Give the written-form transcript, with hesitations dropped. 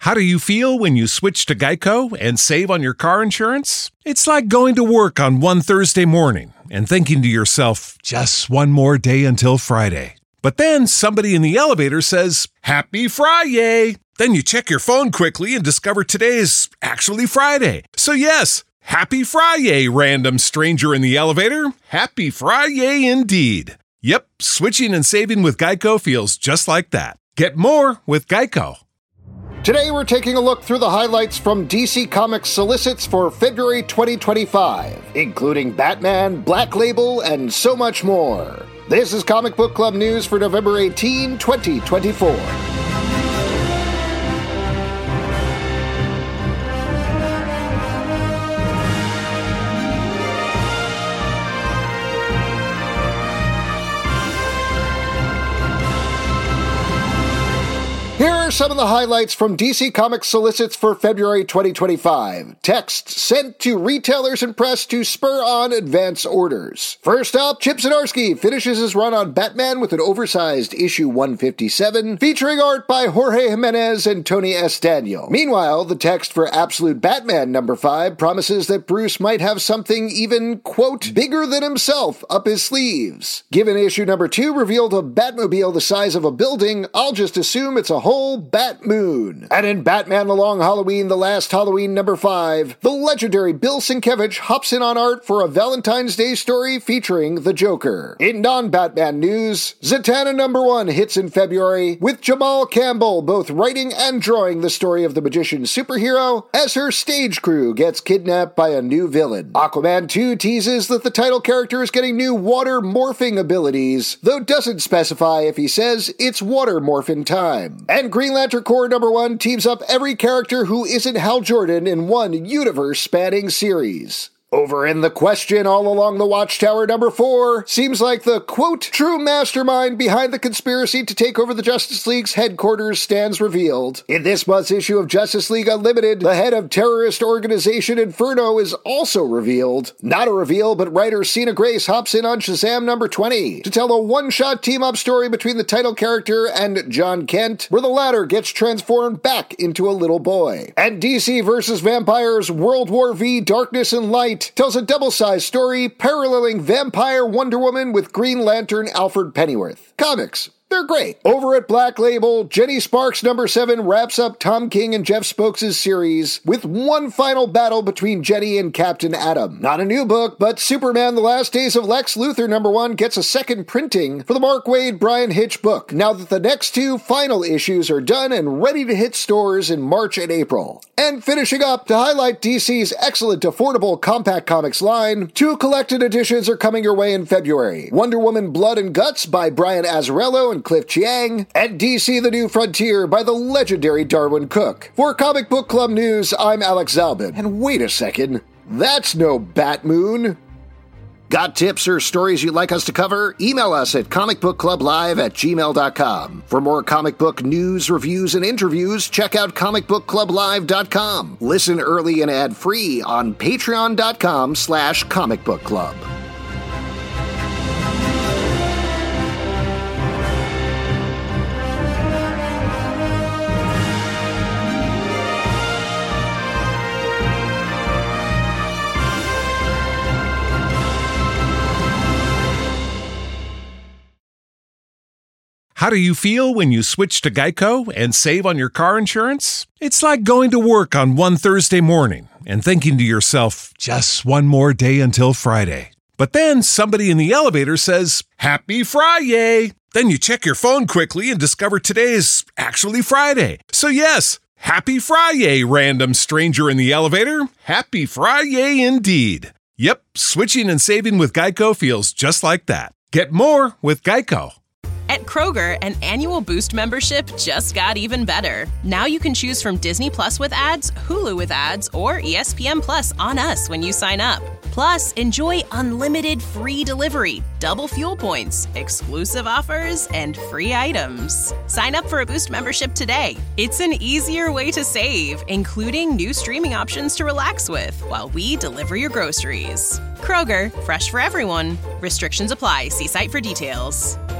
How do you feel when you switch to Geico and save on your car insurance? It's like going to work on one Thursday morning and thinking to yourself, just one more day until Friday. But then somebody in the elevator says, Happy Friday! Then you check your phone quickly and discover today is actually Friday. So yes, Happy Friday, random stranger in the elevator. Happy Friday indeed. Yep, switching and saving with Geico feels just like that. Get more with Geico. Today we're taking a look through the highlights from DC Comics solicits for February 2025, including Batman, Black Label, and so much more. This is Comic Book Club News for November 18, 2024. Here are some of the highlights from DC Comics solicits for February 2025. Texts sent to retailers and press to spur on advance orders. First up, Chip Zdarsky finishes his run on Batman with an oversized issue 157, featuring art by Jorge Jimenez and Tony S. Daniel. Meanwhile, the text for Absolute Batman number 5 promises that Bruce might have something even, quote, bigger than himself up his sleeves. Given issue number 2 revealed a Batmobile the size of a building, I'll just assume it's a whole Batmoon. And in Batman The Long Halloween, The Last Halloween number 5, the legendary Bill Sienkiewicz hops in on art for a Valentine's Day story featuring the Joker. In non-Batman news, Zatanna number 1 hits in February, with Jamal Campbell both writing and drawing the story of the magician superhero as her stage crew gets kidnapped by a new villain. Aquaman 2 teases that the title character is getting new water morphing abilities, though doesn't specify if he says it's water morphin' time. And Green Lantern Corps number 1 teams up every character who isn't Hal Jordan in one universe-spanning series. Over in The Question All Along the Watchtower number 4, seems like the, quote, true mastermind behind the conspiracy to take over the Justice League's headquarters stands revealed. In this month's issue of Justice League Unlimited, the head of terrorist organization Inferno is also revealed. Not a reveal, but writer Sina Grace hops in on Shazam number 20 to tell a one-shot team-up story between the title character and John Kent, where the latter gets transformed back into a little boy. And DC vs. Vampires World War V Darkness and Light tells a double-sized story paralleling Vampire Wonder Woman with Green Lantern Alfred Pennyworth. Comics, they're great. Over at Black Label, Jenny Sparks number 7 wraps up Tom King and Jeff Spokes' series with one final battle between Jenny and Captain Atom. Not a new book, but Superman The Last Days of Lex Luthor number 1 gets a second printing for the Mark Waid Brian Hitch book, now that the next 2 final issues are done and ready to hit stores in March and April. And finishing up, to highlight DC's excellent affordable compact comics line, 2 collected editions are coming your way in February. Wonder Woman Blood and Guts by Brian Azzarello and Cliff Chiang, and DC The New Frontier by the legendary Darwin Cook. For Comic Book Club News, I'm Alex Zalbin. And wait a second, that's no Batmoon. Got tips or stories you'd like us to cover? Email us at comicbookclublive@gmail.com. For more comic book news, reviews, and interviews, check out comicbookclublive.com. Listen early and ad-free on patreon.com/comicbookclub. How do you feel when you switch to Geico and save on your car insurance? It's like going to work on one Thursday morning and thinking to yourself, just one more day until Friday. But then somebody in the elevator says, Happy Friday! Then you check your phone quickly and discover today is actually Friday. So yes, Happy Friday, random stranger in the elevator. Happy Friday indeed. Yep, switching and saving with Geico feels just like that. Get more with Geico. At Kroger, an annual Boost membership just got even better. Now you can choose from Disney Plus with ads, Hulu with ads, or ESPN Plus on us when you sign up. Plus, enjoy unlimited free delivery, double fuel points, exclusive offers, and free items. Sign up for a Boost membership today. It's an easier way to save, including new streaming options to relax with while we deliver your groceries. Kroger, fresh for everyone. Restrictions apply. See site for details.